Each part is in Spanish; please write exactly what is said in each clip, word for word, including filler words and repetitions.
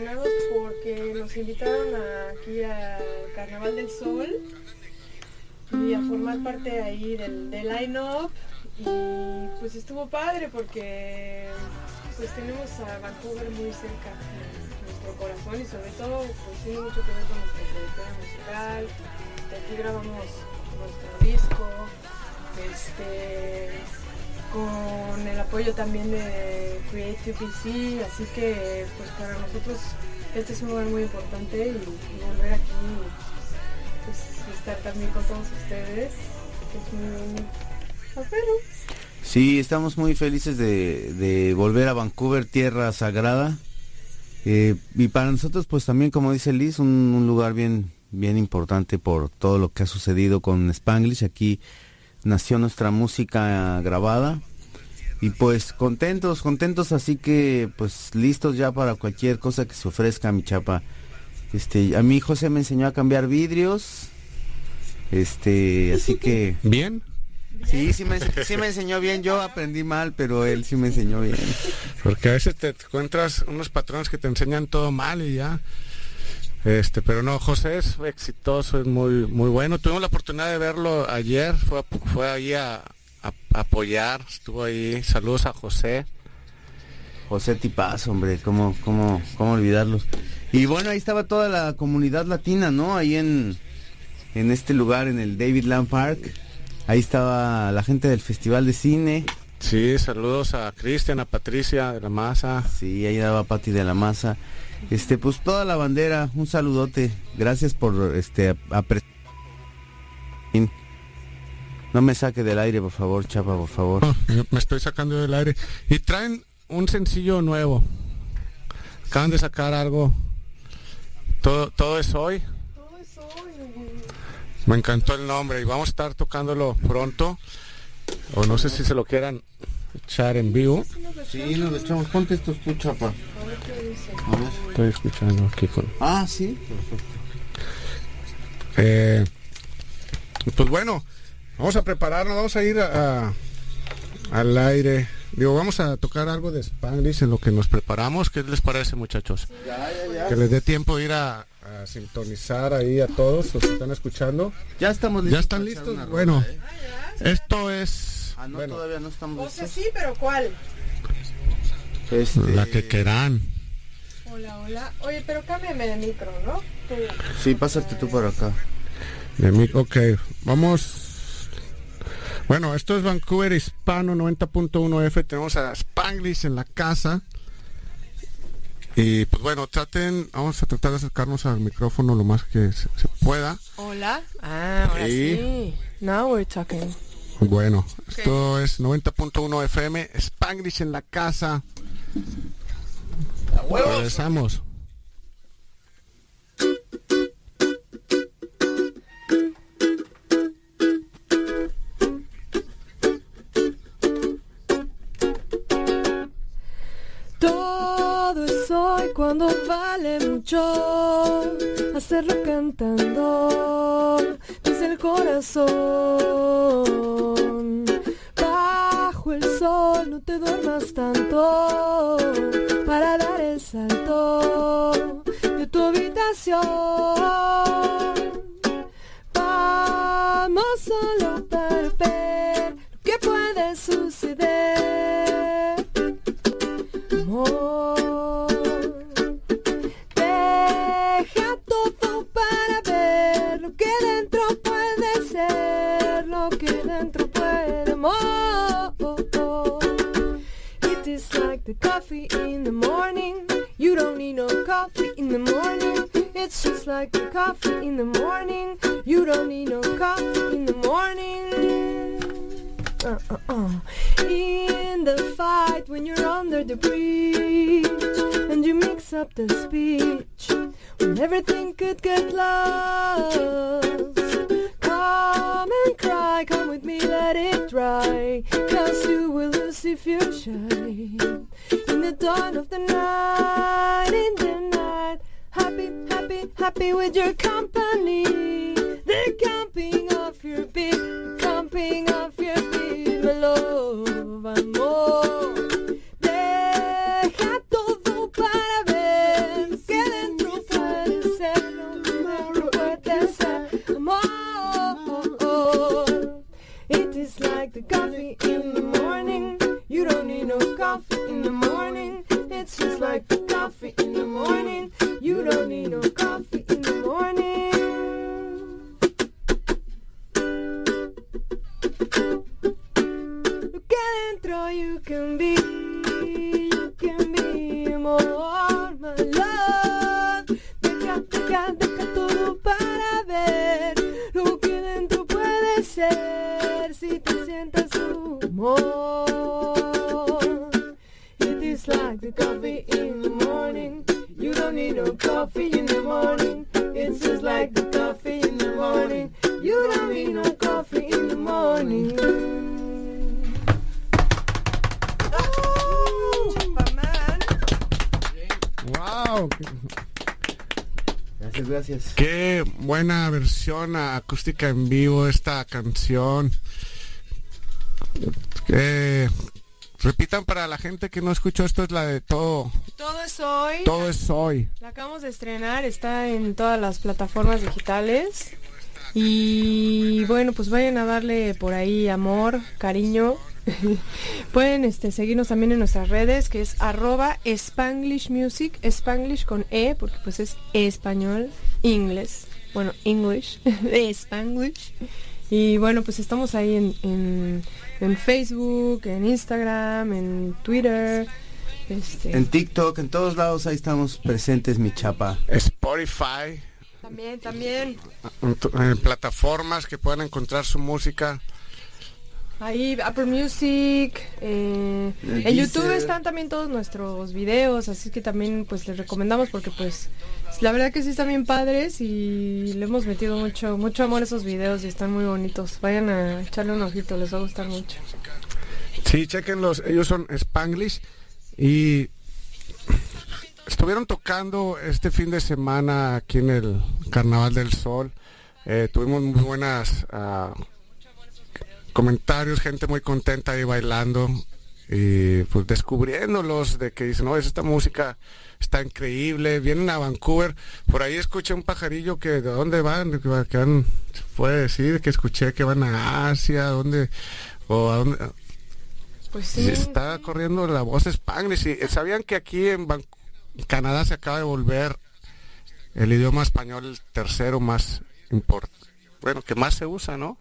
Porque nos invitaron a, aquí al Carnaval del Sol y a formar parte ahí del, del line-up, y pues estuvo padre porque pues tenemos a Vancouver muy cerca de nuestro corazón, y sobre todo pues tiene mucho que ver con nuestra trayectoria musical. De aquí grabamos nuestro disco, este, con el apoyo también de Creative P C, así que pues para nosotros este es un lugar muy importante, y, y volver aquí, pues estar también con todos ustedes es muy afuera. Sí, estamos muy felices de, de volver a Vancouver, tierra sagrada, eh, y para nosotros pues también, como dice Liz, un, un lugar bien, bien importante por todo lo que ha sucedido con Spanglish. Aquí nació nuestra música grabada, y pues contentos, contentos, así que pues listos ya para cualquier cosa que se ofrezca, mi chapa. Este, a mí José me enseñó a cambiar vidrios, este, así que... ¿Bien? Sí, sí me, sí me enseñó bien. Yo aprendí mal, pero él sí me enseñó bien. Porque a veces te encuentras unos patrones que te enseñan todo mal y ya. Este, pero no, José es exitoso, es muy muy bueno. Tuvimos la oportunidad de verlo ayer, fue, fue ahí a, a, a apoyar, estuvo ahí. Saludos a José. José tipazo, hombre, cómo, cómo, cómo olvidarlos. Y bueno, ahí estaba toda la comunidad latina, ¿no? Ahí en, en este lugar, en el David Land Park. Ahí estaba la gente del Festival de Cine. Sí, saludos a Cristian, a Patricia de la Maza. Sí, ahí daba Pati de la Maza. Este, pues toda la bandera, un saludote. Gracias por este apre... No me saque del aire, por favor, chapa, por favor. Oh, me estoy sacando del aire. Y traen un sencillo nuevo. Acaban de sacar algo. Todo, todo es hoy. Todo es hoy. Me encantó el nombre y vamos a estar tocándolo pronto. O no sé si se lo quieran echar en vivo. Sí, nos lo echamos. Ponte estos tú, chapa. A ver qué dice. A ver. Estoy escuchando aquí con... Ah, sí. Perfecto. Eh, pues bueno, vamos a prepararnos, vamos a ir a, a, al aire. Digo, vamos a tocar algo de Spanglish en lo que nos preparamos. ¿Qué les parece, muchachos? Ya, ya, ya. Que les dé tiempo de ir a, a sintonizar ahí a todos los que están escuchando. Ya estamos listos. ¿Ya están para echar listos? una Bueno, rola, ¿eh? Ah, ya. esto es... Ah, no, bueno, todavía no estamos O sea, listos. sí, pero ¿cuál? Este... la que quieran. Hola, hola. Oye, pero cámbiame de micro, ¿no? Tú. Sí, pásate tú por acá. De mí, ok, vamos. Bueno, esto es Vancouver Hispano noventa punto uno F. Tenemos a Spanglish en la casa. Y pues bueno, traten, vamos a tratar de acercarnos al micrófono lo más que se, se pueda. Hola. Ah, ahora Y- sí. Now we're talking. Bueno, esto es noventa punto uno F M, Spanglish en la casa. Regresamos. Todo es hoy cuando vale mucho hacerlo cantando desde el corazón. Bajo el sol no te duermas tanto para dar el salto de tu habitación. Vamos solo para ver lo que puede suceder. Amor, deja todo para ver lo que dentro puede ser, lo que dentro puede, amor. It is like the coffee in the morning. You don't need no coffee in the morning. It's just like the coffee in the morning. You don't need no coffee in the morning. Uh, uh, uh. In the fight when you're under the bridge and you mix up the speech when everything could get lost. Come and cry, come with me, let it dry, 'cause you will lose if you shy. In the dawn of the night, in the night, happy, happy, happy with your company. The camping of your beat, camping of your beat, my love, amor. Deja todo para ver que don't need no coffee in the morning. Look adentro, you can be, you can be more, my love. Deja, deja, deja todo para ver lo que dentro puede ser si te sientas tu amor. It is like the coffee in the morning. You don't need no coffee in the morning. It's just like the coffee in the morning. You don't need no coffee in the morning. Oh, man. Wow. Gracias, gracias. Qué buena versión acústica en vivo esta canción. Eh, repitan para la gente que no escuchó, esto es la de todo. Todo es hoy. Todo es hoy. La acabamos de estrenar, está en todas las plataformas digitales. Y bueno, pues vayan a darle por ahí amor, cariño. Pueden este, seguirnos también en nuestras redes, que es arroba Spanglish Music, Spanglish con E, porque pues es español, inglés, bueno, English, Spanglish. Y bueno, pues estamos ahí en, en, en Facebook, en Instagram, en Twitter, este... en TikTok, en todos lados ahí estamos presentes, mi chapa. Spotify. También, también. En, en plataformas que puedan encontrar su música. Ahí, Apple Music, eh, en Deezer. YouTube están también todos nuestros videos, así que también pues les recomendamos porque pues la verdad que sí están bien padres y le hemos metido mucho mucho amor a esos videos y están muy bonitos. Vayan a echarle un ojito, les va a gustar mucho. Sí, chequenlos, ellos son Spanglish y estuvieron tocando este fin de semana aquí en el Carnaval del Sol. Eh, tuvimos muy buenas... Uh, comentarios, gente muy contenta ahí bailando y pues descubriéndolos, de que dicen, no, esta música está increíble, vienen a Vancouver. Por ahí escuché un pajarillo que de dónde van, que van, se puede decir que escuché que van a Asia, dónde o a dónde. Pues sí, está sí. corriendo la voz Spanglish. Y sabían que aquí en Van- Canadá se acaba de volver el idioma español el tercero más importante, bueno, que más se usa, ¿no?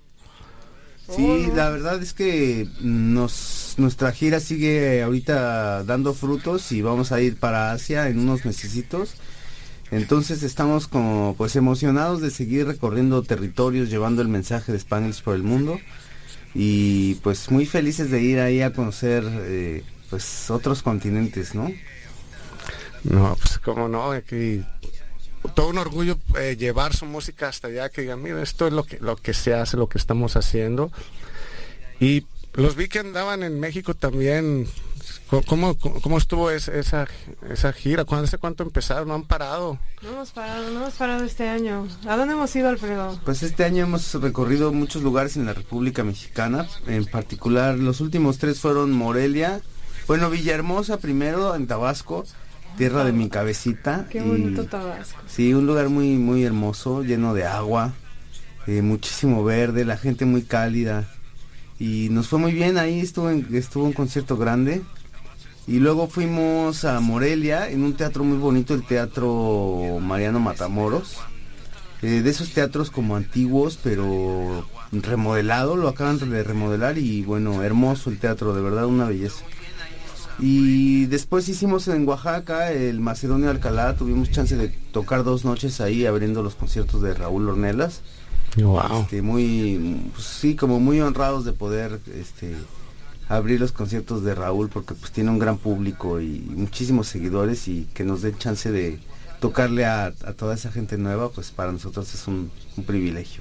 Sí, la verdad es que nos nuestra gira sigue ahorita dando frutos y vamos a ir para Asia en unos mesecitos. Entonces estamos como pues emocionados de seguir recorriendo territorios, llevando el mensaje de Spanglish por el mundo y pues muy felices de ir ahí a conocer eh, pues otros continentes, ¿no? No, pues cómo no, aquí todo un orgullo eh, llevar su música hasta allá, que digan, mira, esto es lo que lo que se hace, lo que estamos haciendo. Y los vi que andaban en México también. ¿Cómo, cómo, cómo estuvo esa, esa, esa gira? ¿Cuándo, ¿Hace cuánto empezaron? ¿No han parado? No hemos parado, no hemos parado este año. ¿A dónde hemos ido, Alfredo? Pues este año hemos recorrido muchos lugares en la República Mexicana, en particular los últimos tres fueron Morelia, bueno, Villahermosa primero, en Tabasco, tierra de mi cabecita. Qué y, bonito Tabasco. Sí, un lugar muy muy hermoso, lleno de agua, eh, muchísimo verde, la gente muy cálida y nos fue muy bien. Ahí estuvo en, estuvo un concierto grande y luego fuimos a Morelia en un teatro muy bonito, el Teatro Mariano Matamoros, eh, de esos teatros como antiguos pero remodelado, lo acaban de remodelar y bueno, hermoso el teatro, de verdad una belleza. Y después hicimos en Oaxaca el Macedonio Alcalá, tuvimos chance de tocar dos noches ahí abriendo los conciertos de Raúl Ornelas. Wow. Este, muy, pues, sí, como muy honrados de poder este, abrir los conciertos de Raúl porque pues tiene un gran público y muchísimos seguidores y que nos den chance de tocarle a, a toda esa gente nueva, pues para nosotros es un, un privilegio.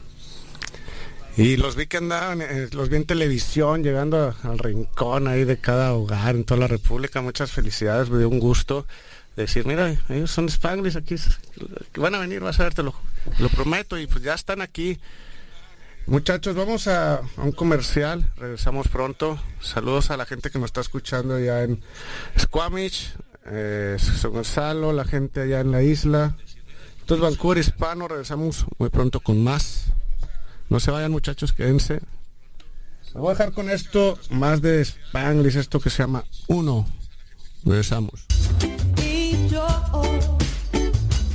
Y los vi que andaban, eh, los vi en televisión, llegando a, al rincón ahí de cada hogar en toda la República. Muchas felicidades, me dio un gusto decir, mira, ellos son Spanglish, aquí que van a venir, vas a ver, te lo, lo prometo, y pues ya están aquí. Muchachos, vamos a, a un comercial, regresamos pronto. Saludos a la gente que nos está escuchando allá en Squamish, eh, San Gonzalo, la gente allá en la isla. Entonces, Vancouver Hispano, regresamos muy pronto con más. No se vayan, muchachos, quédense. Me voy a dejar con esto, más de Spanglish, esto que se llama Uno. Regresamos. Y yo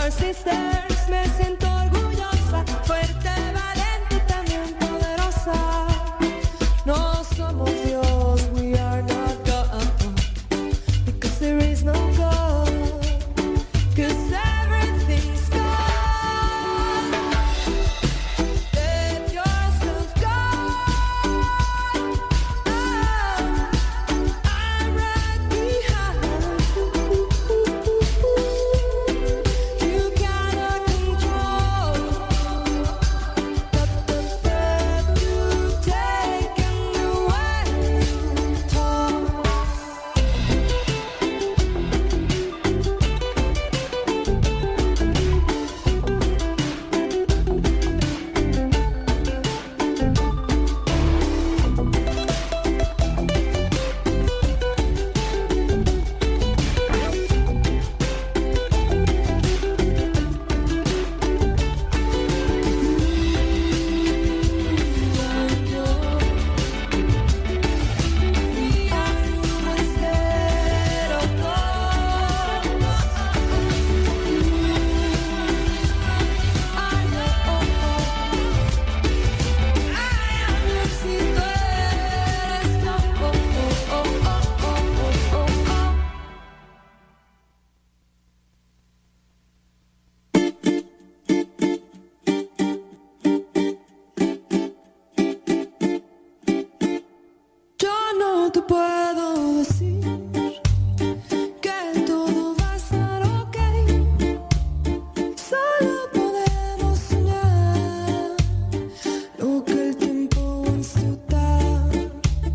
our sisters. Me siento orgullosa, fuerte, valiente y también poderosa. No somos Dios, we are not God, because there is no God, because everything's God. Let yourself go. Oh, I'm right behind. You cannot control the breath you take and the way you talk. We are instead of God. I know I am Dios y tú eres God. Oh, oh, oh, oh, oh, oh, oh. Yo no te puedo decir que todo va a estar ok. Solo podemos soñar lo que el tiempo wants to die.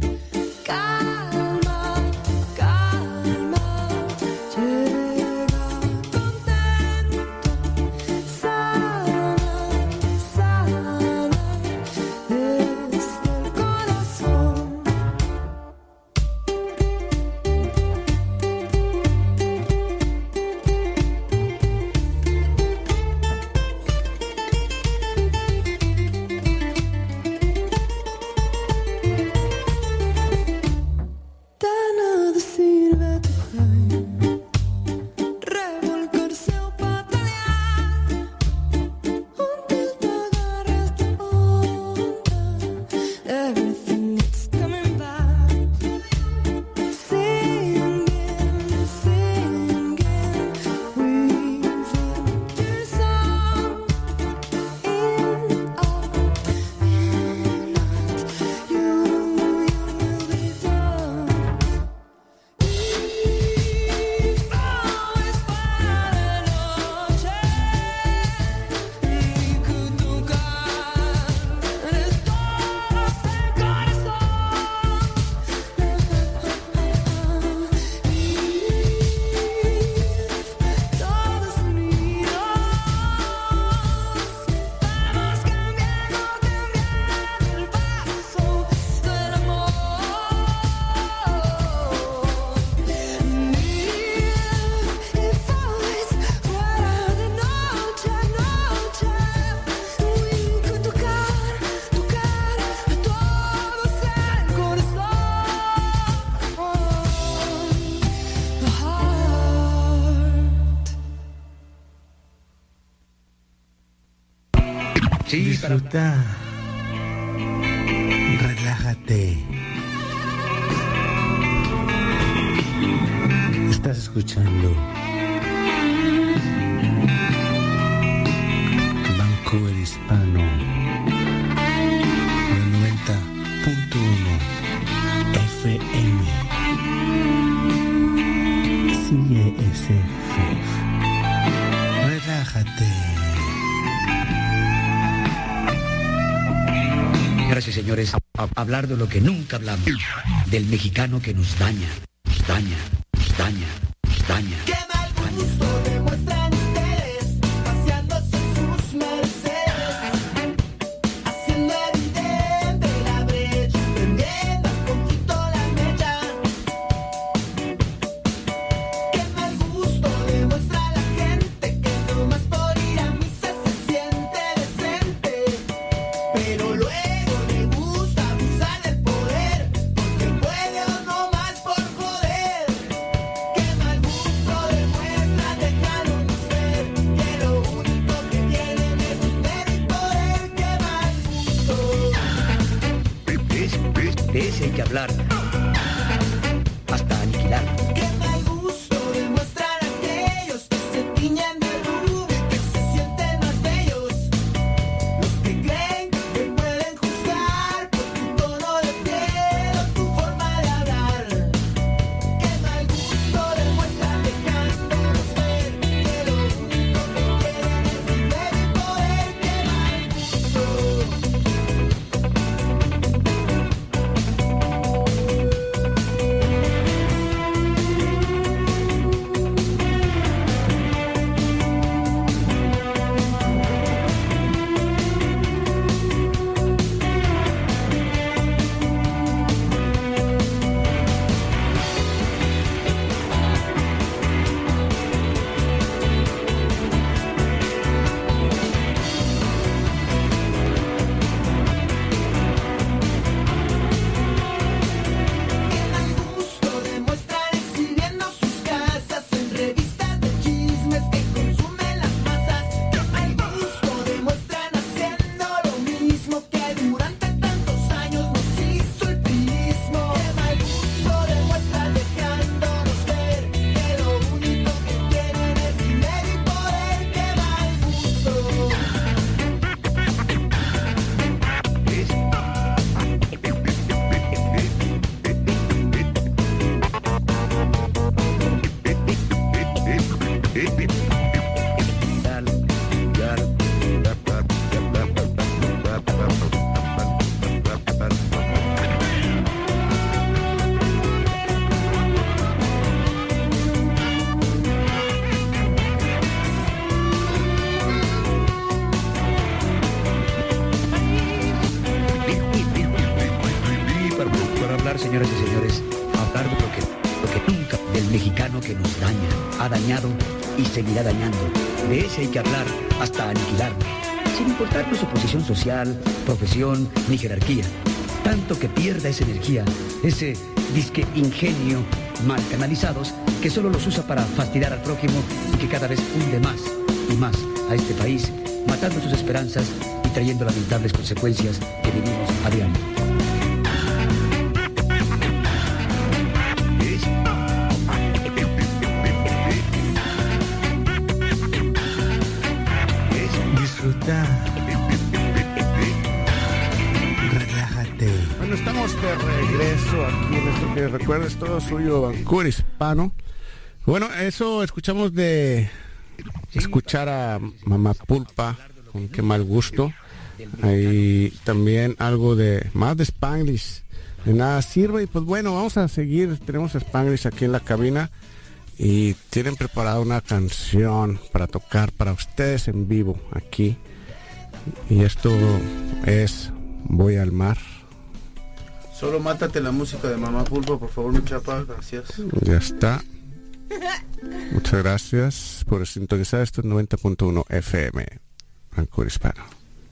Calma, calma, llega contento, sana, sana, desde el corazón. De nada sirve tu cry, revolcarse o patalear, until te agarres de onda. Everything is coming back. Singing, singing, we've learned your song. In our midnight, you, you will be done. If always fuera de noche, y could tocar eres todos el corazón. If todos unidos vamos cambiando, cambiando el paso del amor. If always fuera de noche, noche, we could tocar, tocar a todos el corazón, the heart. Sí, para... Disfruta. Relájate. Estás escuchando Vancouver Hispano del noventa punto uno F M. Sigue ese jefe. Relájate. Señoras y señores, a- a- hablar de lo que nunca hablamos, del mexicano que nos daña, nos daña, nos daña, nos daña. Qué mal gusto demuestran ustedes, paseándose en sus Mercedes, haciendo evidente la brecha, prendiendo un poquito la mecha. Qué mal gusto demuestra la gente que nomás por ir a misa se siente decente, pero luego le gusta abusar del poder, porque puede o no más por joder. Qué mal gusto demuestra de hablar hasta aniquilar. Qué mal gusto demuestran aquellos que se tiñen de rubio y que se sienten más bellos. Los que creen que pueden juzgar por tu tono de piel o tu forma de hablar. Qué mal gusto demuestran dejándonos ver que lo único que quieren es dinero y poder. Qué mal gusto. Qué mal gusto demuestran exhibiendo sus casas en revistas de chismes que consumen las masas. Qué mal gusto demuestran haciendo lo mismo que durante tantos años nos hizo el prismo. Qué mal gusto demuestran dejándonos ver que lo único que quieren es dinero y poder. Qué mal gusto. Para, para hablar, señoras y señores, hablar de lo que, lo que nunca, del mexicano que nos daña, ha dañado y seguirá dañando. De ese hay que hablar hasta aniquilarlo, sin importar su posición social, profesión ni jerarquía. Tanto que pierda esa energía, ese disque ingenio mal canalizados que solo los usa para fastidiar al prójimo y que cada vez hunde más y más a este país, matando sus esperanzas y trayendo lamentables consecuencias que vivimos a diario. Disfruta. Relájate. Bueno, estamos de regreso aquí en esto que recuerdes todo suyo, Vancouver Hispano. Bueno, eso escuchamos de escuchar a Mamá Pulpa, con qué mal gusto. Ahí también algo de más de Spanglish, de nada sirve. Y pues bueno, vamos a seguir. Tenemos a Spanglish aquí en la cabina y tienen preparada una canción para tocar para ustedes en vivo aquí. Y esto es Voy al mar. Solo mátate la música de Mamá Pulpa, por favor, mi chapa. Gracias. Ya está. Muchas gracias por sintonizar esto noventa punto uno F M, Vancouver Hispano.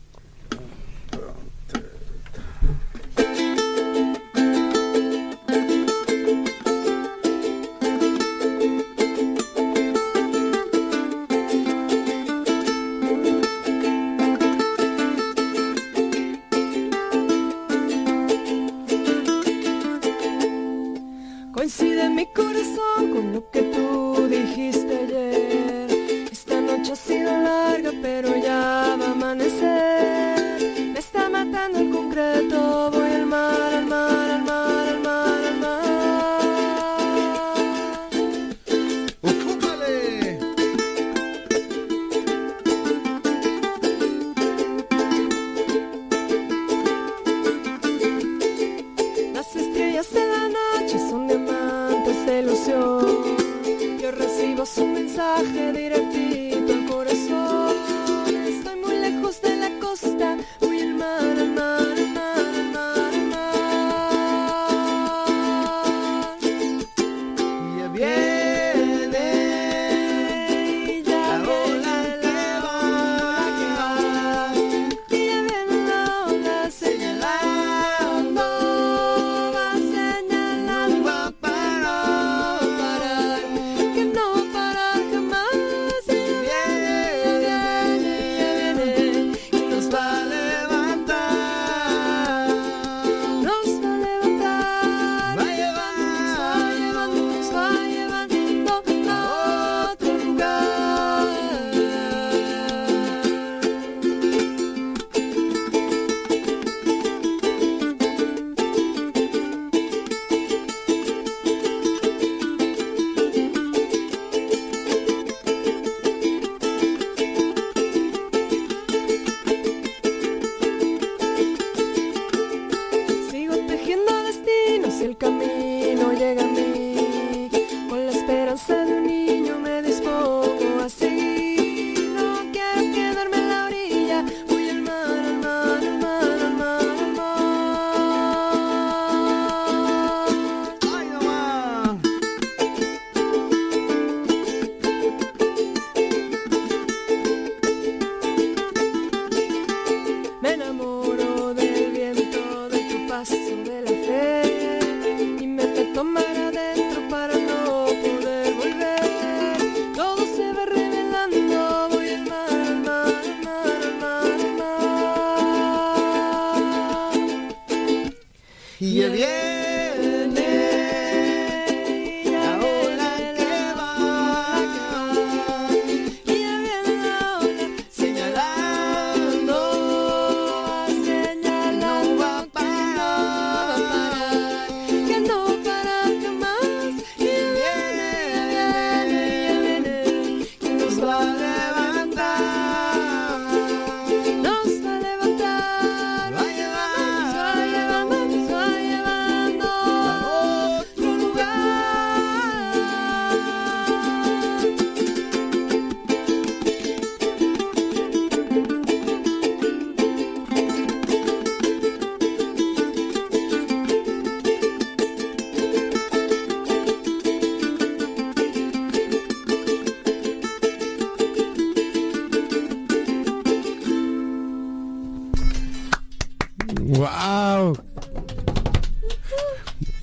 Coincide mi corazón con lo que tú dijiste ayer. Esta noche ha sido larga, pero ya va a amanecer.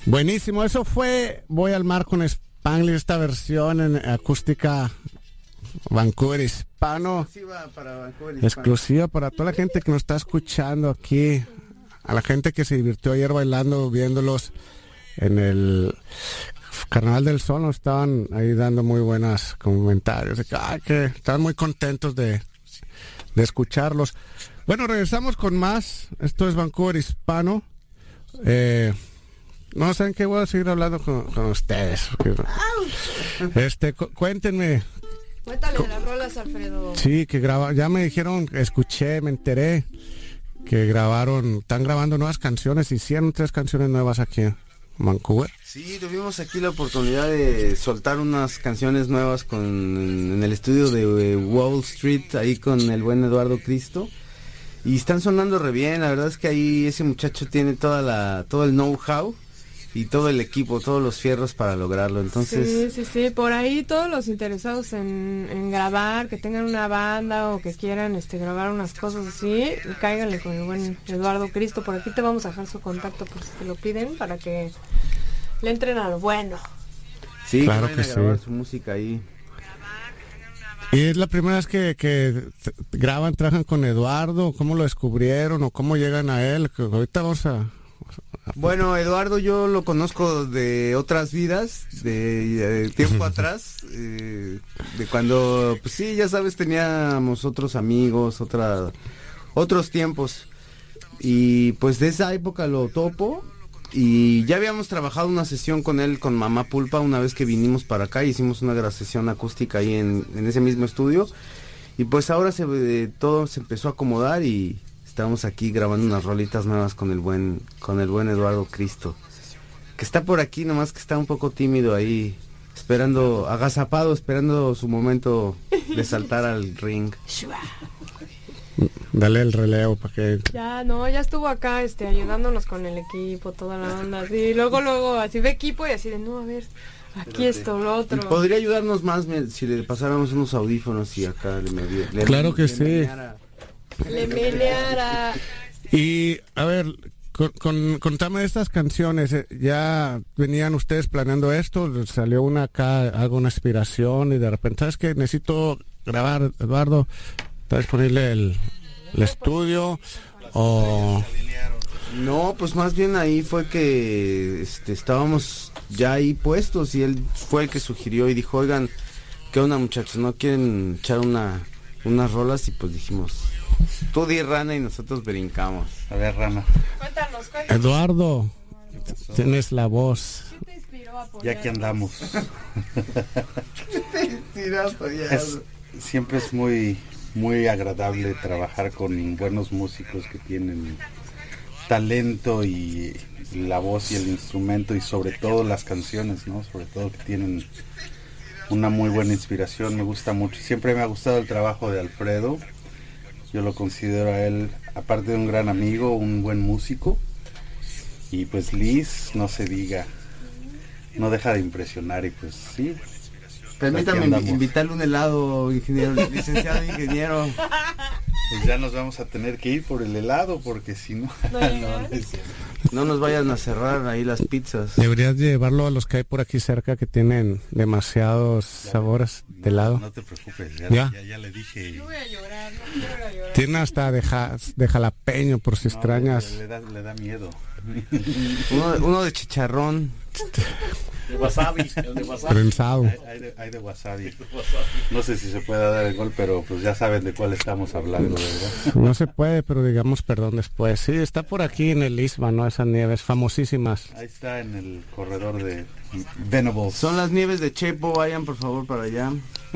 Buenísimo, eso fue Voy al Mar con Spanglish, esta versión en acústica Vancouver hispano, Exclusiva para Vancouver hispano. exclusiva para toda la gente que nos está escuchando aquí, a la gente que se divirtió ayer bailando, viéndolos en el Carnaval del Sol, nos estaban ahí dando muy buenos comentarios, de que, ay, que estaban muy contentos de, de escucharlos. Bueno, regresamos con más, esto es Vancouver hispano. eh, No saben qué, voy a seguir hablando con, con ustedes. Este, cu- cuéntenme. Cuéntale de las rolas, Alfredo. Sí, que graba, ya me dijeron, escuché, me enteré que grabaron, están grabando nuevas canciones, hicieron tres canciones nuevas aquí en Vancouver. Sí, tuvimos aquí la oportunidad de soltar unas canciones nuevas con en el estudio de eh, Wall Street, ahí con el buen Eduardo Cristo. Y están sonando re bien, la verdad es que ahí ese muchacho tiene toda la, todo el know-how y todo el equipo, todos los fierros para lograrlo. Entonces, Sí, sí, sí, por ahí todos los interesados en, en grabar, que tengan una banda o que quieran este grabar unas cosas así, cáiganle con el buen Eduardo Cristo. Por aquí te vamos a dejar su contacto por si te lo piden, para que le entren a lo bueno. sí, Claro que, que vayan a grabar sí. su música ahí. Y es la primera vez que, que t- graban, trabajan con Eduardo, ¿cómo lo descubrieron o cómo llegan a él? Que ahorita vamos a... Bueno, Eduardo yo lo conozco de otras vidas, de, de tiempo atrás, eh, de cuando, pues sí, ya sabes, teníamos otros amigos, otra, otros tiempos, y pues de esa época lo topo, y ya habíamos trabajado una sesión con él, con Mamá Pulpa, una vez que vinimos para acá, hicimos una gra- sesión acústica ahí en, en ese mismo estudio, y pues ahora se, eh, todo se empezó a acomodar y... Estamos aquí grabando unas rolitas nuevas con el buen con el buen Eduardo Cristo, que está por aquí, nomás que está un poco tímido ahí, esperando, agazapado, esperando su momento de saltar al ring. Dale el relevo para que... Ya, no, ya estuvo acá este ayudándonos con el equipo, toda la onda, así, luego, luego, así ve equipo y así de, no, a ver, aquí esto, lo otro. Podría ayudarnos más me- si le pasáramos unos audífonos y acá le medie- le- Claro que le sí. meneara. Le meneara. Y, a ver, con, con, contame de estas canciones, eh, ¿ya venían ustedes planeando esto? ¿Salió una acá, algo, una inspiración y de repente, ¿sabes qué? Necesito grabar, Eduardo, ¿está disponible el, el estudio? O... No, pues más bien ahí fue que este, estábamos ya ahí puestos y él fue el que sugirió y dijo, oigan, ¿qué onda muchachos? ¿No quieren echar una unas rolas? Y pues dijimos, tú di Rana y nosotros brincamos. A ver, Rana, Cuéntanos, cuéntanos. Eduardo, tienes la voz. ¿Qué te inspiró a apoyar? ya que andamos. Es- siempre es muy, muy agradable trabajar con buenos músicos que tienen talento y la voz y el instrumento y sobre todo las canciones, ¿no? Sobre todo que tienen una muy buena inspiración, me gusta mucho. Siempre me ha gustado el trabajo de Alfredo. Yo lo considero a él, aparte de un gran amigo, un buen músico. Y pues Liz, no se diga, no deja de impresionar y pues sí. Permítame Aquí andamos. invi- invitarle un helado, ingeniero, licenciado ingeniero. Pues ya nos vamos a tener que ir por el helado porque si no, No no, llega. no es cierto. No nos vayan a cerrar ahí las pizzas. Deberías llevarlo a los que hay por aquí cerca que tienen demasiados sabores de helado. No te preocupes, ya, Ya. ya, ya le dije. Yo voy a llorar, no quiero ir a llorar. Tiene hasta de, ja- de jalapeño por si No, extrañas. Le, le da, le da miedo. Uno, uno de chicharrón. De wasabi, el de wasabi. Prensado. Hay, hay de, hay de wasabi. No sé si se puede dar el gol, pero pues ya saben de cuál estamos hablando, ¿verdad? No se puede, pero digamos perdón después. Sí, está por aquí en el Isma, ¿no? Esas nieves famosísimas. Ahí está en el corredor de Venables. Son las nieves de Chepo, vayan por favor para allá.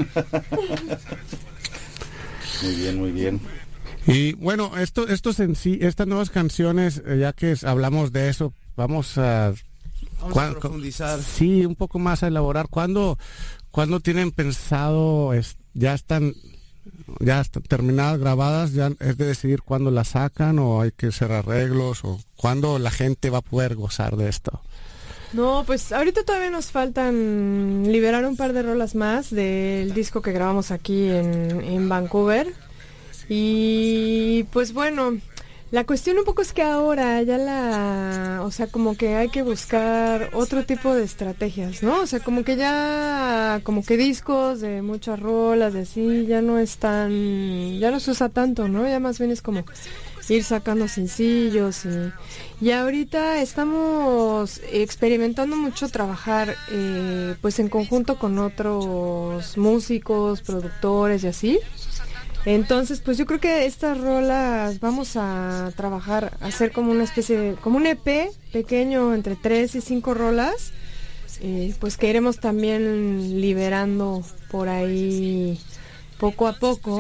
Muy bien, muy bien. Y bueno, esto, estos en sí, estas nuevas canciones, eh, ya que es- hablamos de eso, vamos a... Vamos ¿cuán- a profundizar. Sí, un poco más a elaborar. ¿Cuándo, ¿cuándo tienen pensado, es- ya están ya están terminadas, grabadas, ya es de decidir cuándo las sacan o hay que hacer arreglos o cuándo la gente va a poder gozar de esto? No, pues ahorita todavía nos faltan liberar un par de rolas más del disco que grabamos aquí en, en Vancouver. Y pues bueno, La cuestión un poco es que ahora ya la, o sea, como que hay que buscar otro tipo de estrategias, ¿no? O sea, como que ya, como que discos de muchas rolas, de así, ya no es tan, ya no se usa tanto, ¿no? Ya más bien es como ir sacando sencillos y, y ahorita estamos experimentando mucho trabajar, eh, pues en conjunto con otros músicos, productores y así. Entonces, pues yo creo que estas rolas vamos a trabajar, a hacer como una especie de, como un E P pequeño entre tres y cinco rolas, eh, pues que iremos también liberando por ahí poco a poco.